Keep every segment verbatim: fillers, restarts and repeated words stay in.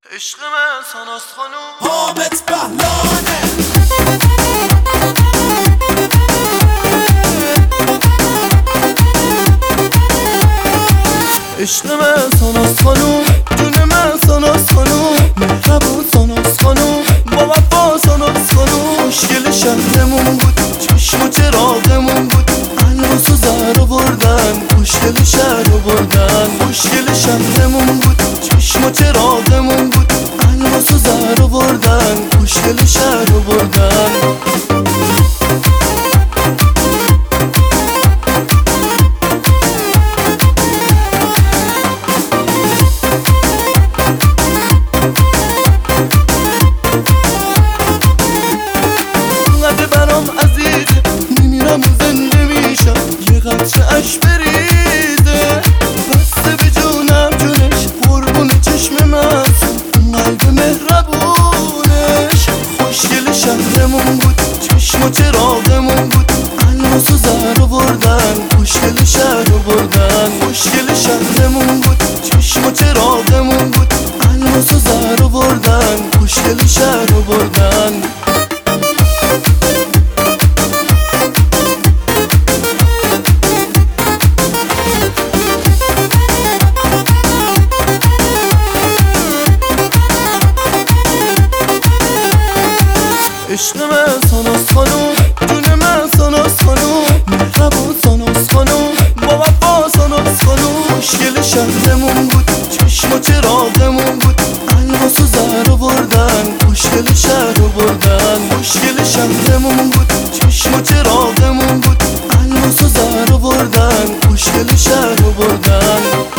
عشق من ساناس خانوم حامد بهلانه عشق من ساناس خانوم جون من ساناس خانوم مهربون ساناس خانوم با وفا ساناس خانوم مشکل شهرمون بود چشم و چراغمون بود الماس و زر آوردن مشکل شهر آوردن مشکل شهرمون بود چشم و چراغمون بود الماس و زر آوردن مشکل شهر آوردن میمیرم و زنده میشم یه قطره اش بریزه بسته به جونم جونش قربون چشم مست اون قلب مهربونش خوشگل شهرمون بود چشم و چراغمون بود الماس و زر آوردن خوشگل شهر آوردن خوشگل شهرمون بود چشم و چراغمون بود الماس و زر آوردن خوشگل شهر آوردن عشق من ساناس خانوم جون من ساناس خانوم مهربون ساناس خانوم با وفا ساناس خانوم مشکل شهرمون بود چشم و چراغمون بود الماس و زر آوردن مشکل شهر آوردن مشکل شهرمون بود چشم و چراغمون بود الماس و زر آوردن مشکل شهر آوردن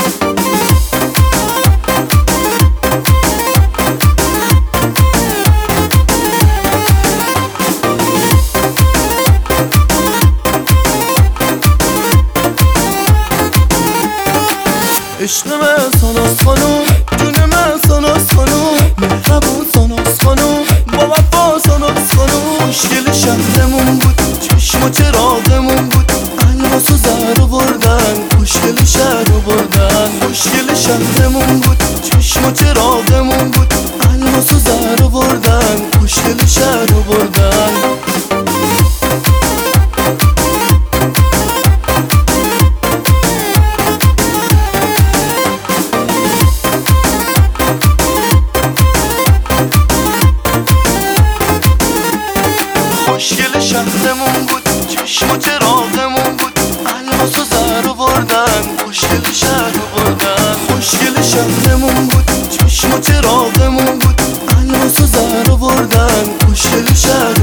عشق من ساناس خانوم جون من ساناس خانوم مهربون ساناس خانوم با وفا ساناس خانوم مشکل شهرمون بود چشم و چراغمون بود الماس و زر آوردن مشکل شهر آوردن مشکل شهرمون بود چشم و چراغمون بود الماس و زر آوردن مشکل شهر آوردن مشکل شهرمون بود چشم و چراغمون بود الماس و زر آوردن مشکل شهر آوردن مشکل شهرمون بود چشم و چراغمون بود الماس و زر آوردن مشکل شهر